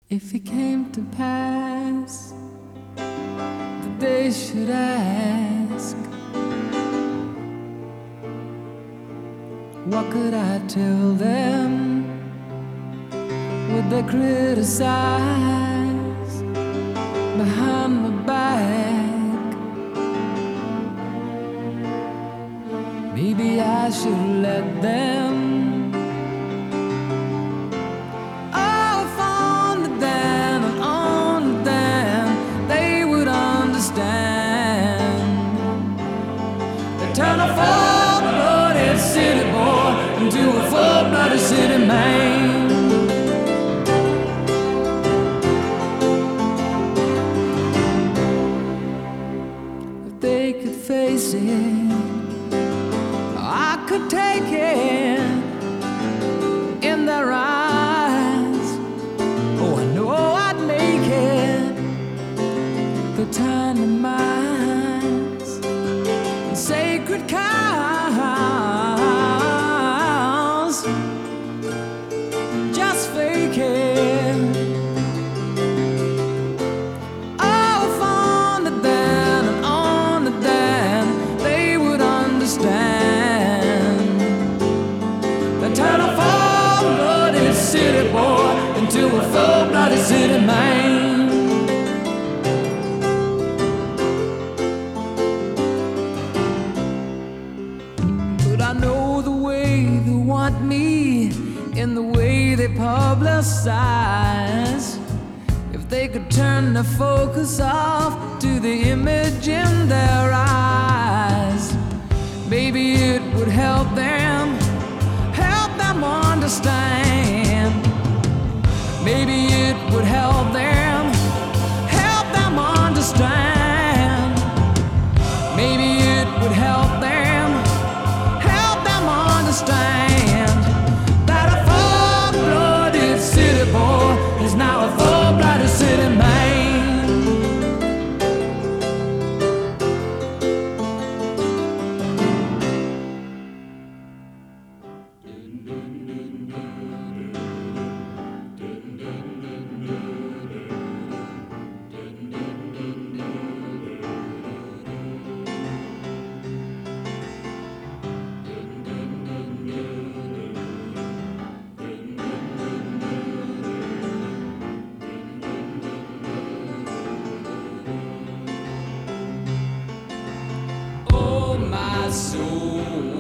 If it came to pass that they should ask, what could I tell them? Would they criticize behind my back? Maybe I should let them. Oh, if only then and only then they would understand. They turn a full-blooded city boy into a full-blooded city man. They could face it, I could take it in their eyes. Oh, I know I'd make it. The tiny minds and sacred cows just fake it. Turn a full-blooded city boy into a full-blooded city man. But I know the way they want me, in the way they publicize. If they could turn the focus off to the image in their eyes, maybe it would help them understand. Maybe it would help them understand. Maybe it would help them understand that a full-blooded city boy is now a full-blooded city man. My soul